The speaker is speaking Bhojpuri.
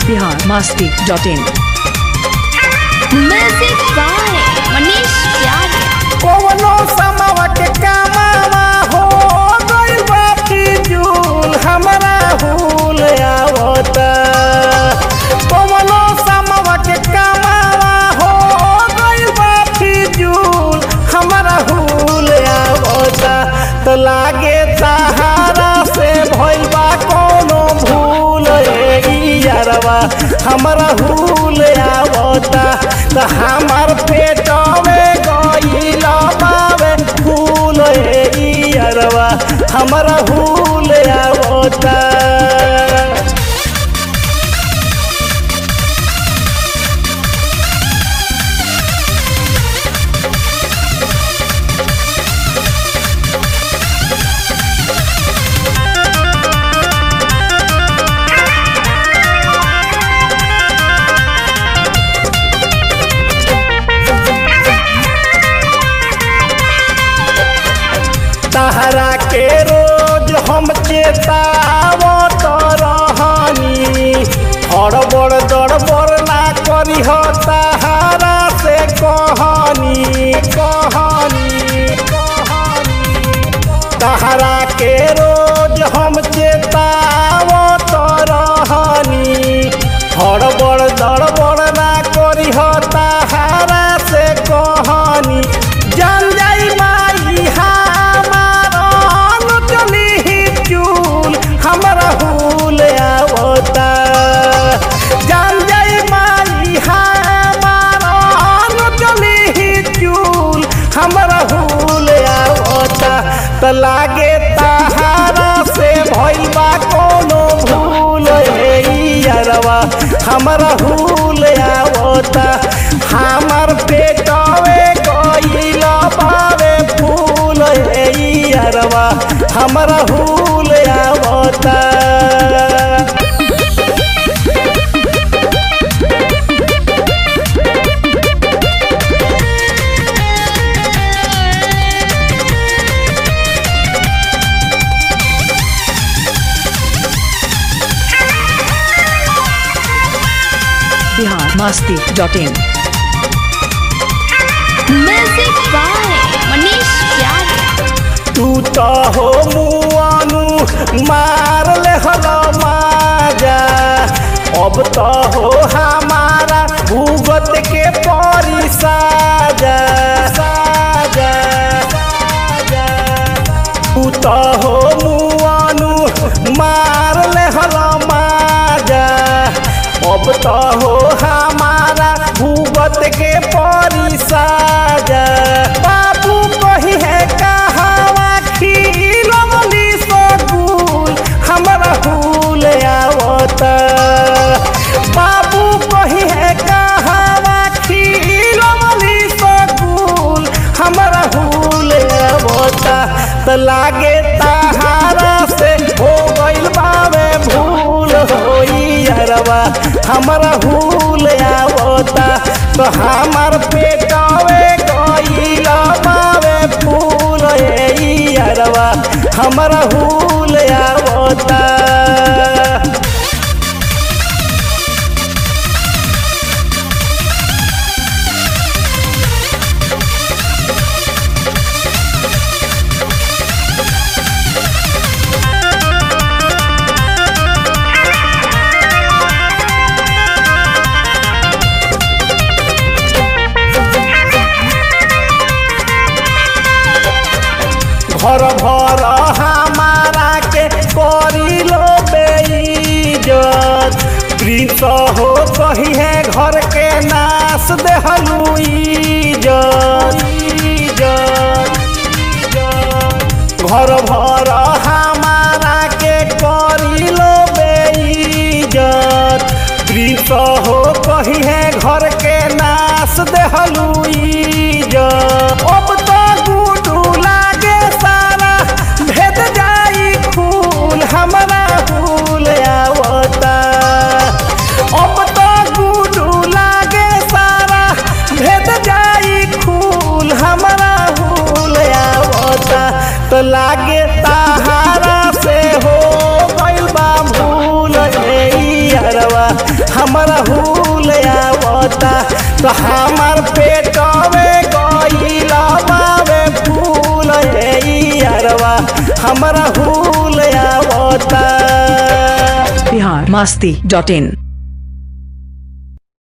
biharmasti.in म्यूजिक बाय मनीष प्यारे। कौनो समावा के कामावा हो गइल बा फिजूल हमरा हुल आवता। कौनो समावा के कामावा हो गइल बा फिजूल हमरा हुल आवता। तो लागे सहारा से भइल बा कोनो भूल यारवा हमरा हुल आवता। तो हमार पेट में गइल बावे फूल यारवा हमरा हुल आवता। तहरा के रोज हम चेतावत रहनी हड़बड़ दड़बड़ ना करी हो तहरा से कहनी। तहरा के रोज हम चेतावत रहनी हड़बड़ दड़बड़ ना करी हो तहरा से कहनी। जान जाई माई हमरा हुल आवता। जान जाई माई हमारा चली चूल हमरा हुल आवता। तो लागे तहारा से भइल बा कोनो भूल यारवा हमरा हुल आवता। हमार पेटवे गइल बावे फूल यारवा हमरा हुल आवता। biharmasti.in म्यूजिक बाय मनीष प्यारे। तू तो हो मुआनु मार ले हलो माजा। अब तो हो हमारा भूगत के परी साजा। तू तो हो मुआनु मार ले हलो माजा। अब तो हो हमारा भूगत के परी साजा। बाबू कही है कहावा खिलवली सगुल हमरा हुल आवता। बाबू कही है कहावा खिलवली सगुल हमरा हुल आवता। तो लागे तहारा से हो गइल बावे भूल यारवा हमरा हुल आवता। तो हमार पेटवे गइल बावे फूल यारवा हमरा हुल आवता। घर भर हमारा के करी लो बेइज्जत। प्रिंस हो कही है घर के नाश देहलू इज्जत। घर भर हमारा के करी लो बेइज्जत। प्रिंस हो कही है घर के नाश देहलू इज्जत। अब तो गुडू लागे सारा भेद जाई खूल हमरा हुल आवता। अब तो गुडू लागे सारा भेद जाई खूल हमरा हुल आवता। तो लागे तहारा से हो गइल बा भूल हमारा हुल आवता तो हमार पेटवे गइला बावे फूल यारवा हमारा हुल आवता biharmasti.in